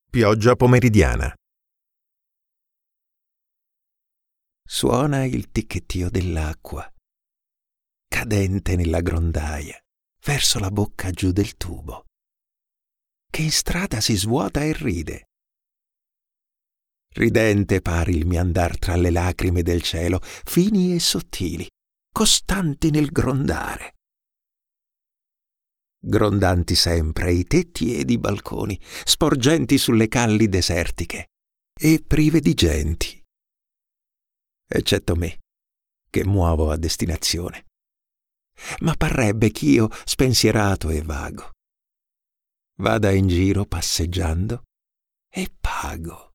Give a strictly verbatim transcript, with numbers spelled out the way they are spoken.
Pioggia pomeridiana. Suona il ticchettio dell'acqua, cadente nella grondaia, verso la bocca giù del tubo, che in strada si svuota e ride. Ridente pare il mio andar tra le lacrime del cielo, fini e sottili, costanti nel grondare. Grondanti sempre i tetti ed i balconi, sporgenti sulle calli desertiche e prive di genti, eccetto me, che muovo a destinazione. Ma parrebbe ch'io, spensierato e vago, vada in giro passeggiando e pago.